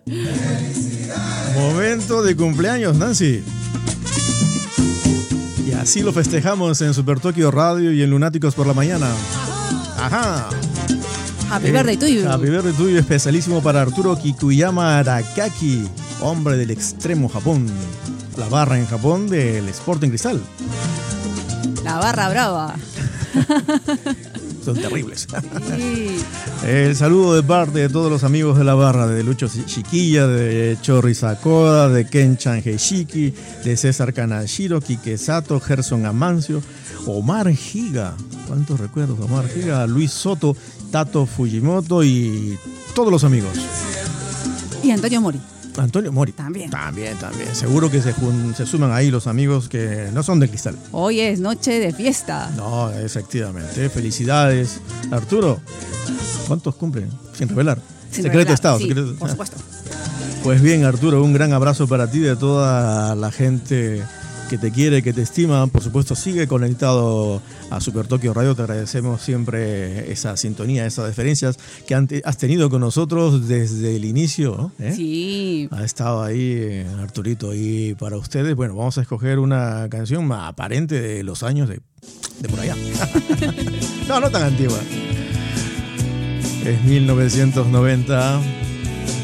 Momento de cumpleaños, Nancy. Y así lo festejamos en Super Tokio Radio y en Lunáticos por la Mañana. Ajá. Happy birthday to you. Happy birthday to you, especialísimo para Arturo Kikuyama Arakaki, hombre del extremo Japón. La barra en Japón del Sporting Cristal. La barra brava. Son terribles. Sí. El saludo de parte de todos los amigos de la barra, de Lucho Chiquilla, de Chorri Sakoda, de Ken-chan Heishiki, de César Kanashiro, Quique Sato, Gerson Amancio, Omar Giga. ¿Cuántos recuerdos? Omar Giga, Luis Soto, Tato Fujimoto y todos los amigos. Y Antonio Mori. Antonio Mori. También. Seguro que se suman ahí los amigos que no son de Cristal. Hoy es noche de fiesta. No, efectivamente. Felicidades. Arturo, ¿cuántos cumplen? Sin revelar. Secreto de Estado. Sí, secreto. por supuesto. Pues bien, Arturo, un gran abrazo para ti, de toda la gente que te quiere, que te estima. Por supuesto, sigue conectado a Super Tokio Radio. Te agradecemos siempre esa sintonía, esas deferencias que has tenido con nosotros desde el inicio, ¿eh? Sí. Ha estado ahí, Arturito. Y para ustedes, bueno, vamos a escoger una canción más aparente de los años de por allá. No tan antigua. Es 1990.